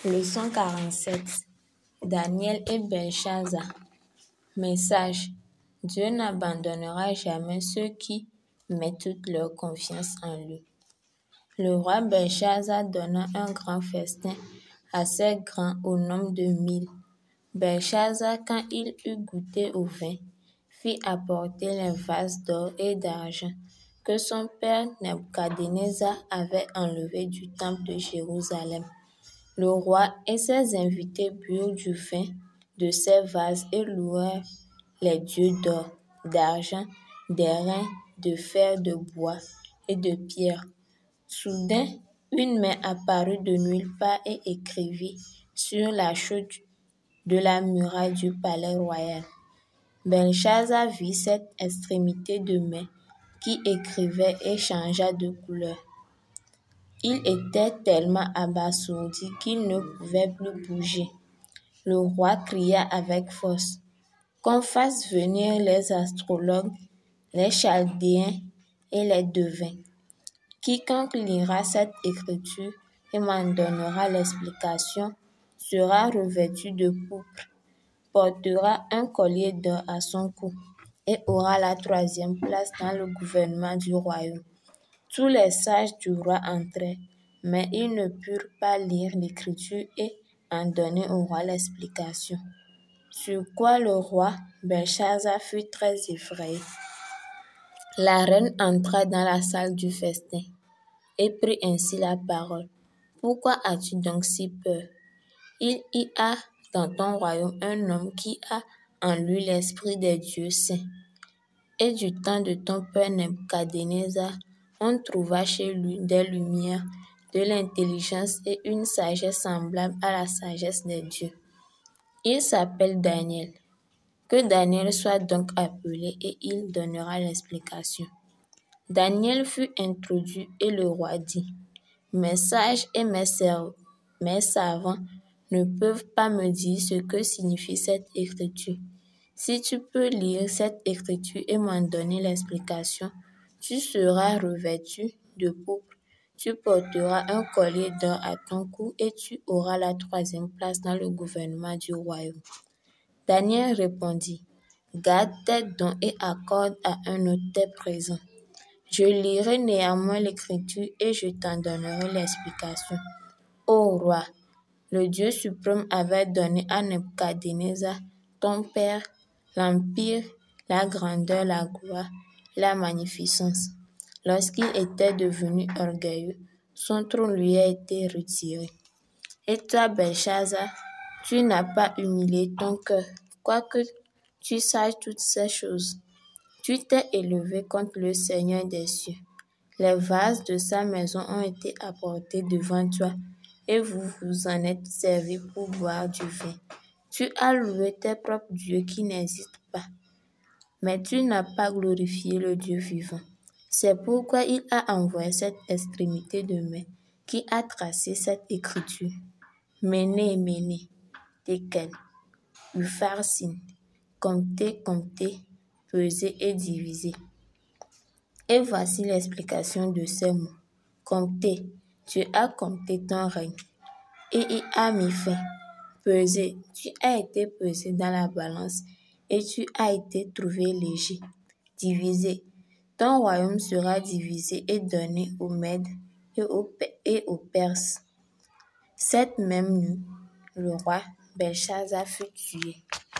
Leçon 47. Daniel et Belshazzar. Message. Dieu n'abandonnera jamais ceux qui mettent toute leur confiance en lui. Le roi Belshazzar donna un grand festin, assez grand au nombre de 1000. Belshazzar, quand il eut goûté au vin, fit apporter les vases d'or et d'argent que son père Nebuchadnezzar avait enlevés du temple de Jérusalem. Le roi et ses invités burent du vin de ces vases et louèrent les dieux d'or, d'argent, d'airain, de fer, de bois et de pierre. Soudain, une main apparut de nulle part et écrivit sur la chaude de la muraille du palais royal. Belshazzar vit cette extrémité de main qui écrivait et changea de couleur. Il était tellement abasourdi qu'il ne pouvait plus bouger. Le roi cria avec force qu'on fasse venir les astrologues, les chaldéens et les devins. Quiconque lira cette écriture et m'en donnera l'explication sera revêtu de pourpre, portera un collier d'or à son cou et aura la 3e place dans le gouvernement du royaume. Tous les sages du roi entrèrent, mais ils ne purent pas lire l'écriture et en donner au roi l'explication. Sur quoi le roi Belshazzar fut très effrayé. La reine entra dans la salle du festin et prit ainsi la parole. « Pourquoi as-tu donc si peur? Il y a dans ton royaume un homme qui a en lui l'esprit des dieux saints. Et du temps de ton père Nebuchadnezzar, on trouva chez lui des lumières, de l'intelligence et une sagesse semblable à la sagesse des dieux. Il s'appelle Daniel. Que Daniel soit donc appelé et il donnera l'explication. » Daniel fut introduit et le roi dit, « Mes sages et mes savants ne peuvent pas me dire ce que signifie cette écriture. Si tu peux lire cette écriture et m'en donner l'explication, tu seras revêtu de pourpre, tu porteras un collier d'or à ton cou et tu auras la 3e place dans le gouvernement du royaume. » Daniel répondit, « Garde tes dons et accorde à un autre tes présents. Je lirai néanmoins l'écriture et je t'en donnerai l'explication. Ô roi, le Dieu suprême avait donné à Nebuchadnezzar, ton père, l'empire, la grandeur, la gloire et la magnificence. Lorsqu'il était devenu orgueilleux, son trône lui a été retiré. Et toi, Belshazzar, tu n'as pas humilié ton cœur, quoique tu saches toutes ces choses. Tu t'es élevé contre le Seigneur des cieux. Les vases de sa maison ont été apportés devant toi, et vous vous en êtes servis pour boire du vin. Tu as loué tes propres dieux qui n'existent pas, mais tu n'as pas glorifié le Dieu vivant. C'est pourquoi il a envoyé cette extrémité de main qui a tracé cette écriture. Méné, méné, tekel, upharsin, compter, compter, peser et diviser. Et voici l'explication de ces mots. Compter, tu as compté ton règne et y as mis fin. Peser, tu as été pesé dans la balance et tu as été trouvé léger. Diviser, ton royaume sera divisé et donné aux Mèdes et aux Perses. Cette même nuit, le roi Belshazzar fut tué.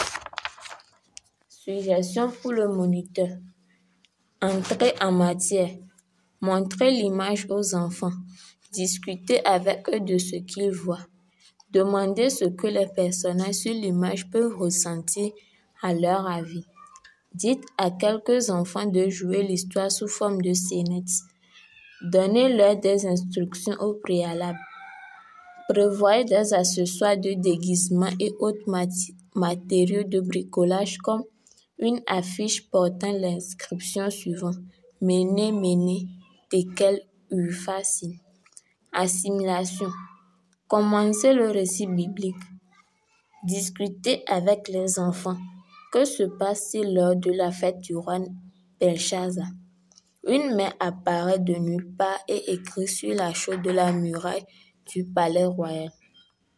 Suggestion pour le moniteur. Entrez en matière. Montrez l'image aux enfants. Discutez avec eux de ce qu'ils voient. Demandez ce que les personnages sur l'image peuvent ressentir à leur avis. Dites à quelques enfants de jouer l'histoire sous forme de scénettes. Donnez-leur des instructions au préalable. Prévoyez des accessoires de déguisement et autres matériaux de bricolage comme une affiche portant l'inscription suivante. Méné, méné, tekel, upharsin. Assimilation. Commencez le récit biblique. Discutez avec les enfants. Que se passe-t-il lors de la fête du roi Belshazzar? Une main apparaît de nulle part et écrit sur la chaude de la muraille du palais royal.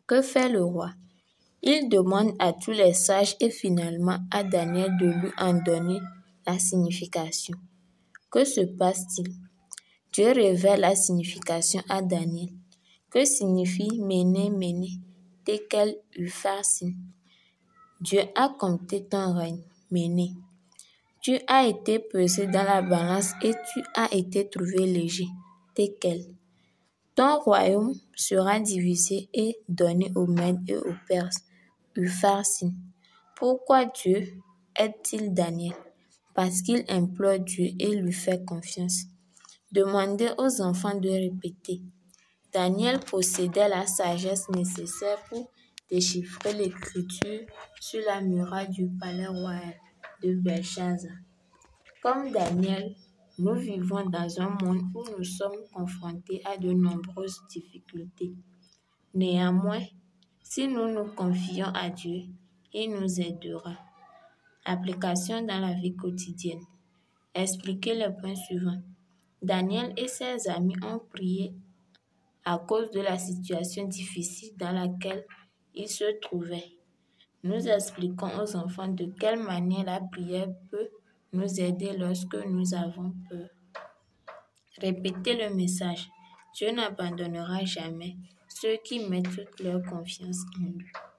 Que fait le roi? Il demande à tous les sages et finalement à Daniel de lui en donner la signification. Que se passe-t-il? Dieu révèle la signification à Daniel. Que signifie Méné, Méné, Tekel, Upharsin? Dieu a compté ton règne, Méné. Tu as été pesé dans la balance et tu as été trouvé léger, Tekel. Ton royaume sera divisé et donné aux Mèdes et aux Perses, Upharsin. Pourquoi Dieu aide-t-il Daniel? Parce qu'il implore Dieu et lui fait confiance. Demandez aux enfants de répéter. Daniel possédait la sagesse nécessaire pour déchiffrer l'écriture sur la muraille du palais royal de Belshazzar. Comme Daniel, nous vivons dans un monde où nous sommes confrontés à de nombreuses difficultés. Néanmoins, si nous nous confions à Dieu, il nous aidera. Application dans la vie quotidienne. Expliquez les points suivants. Daniel et ses amis ont prié à cause de la situation difficile dans laquelle ils se trouvaient. Nous expliquons aux enfants de quelle manière la prière peut nous aider lorsque nous avons peur. Répétez le message. Dieu n'abandonnera jamais ceux qui mettent toute leur confiance en lui.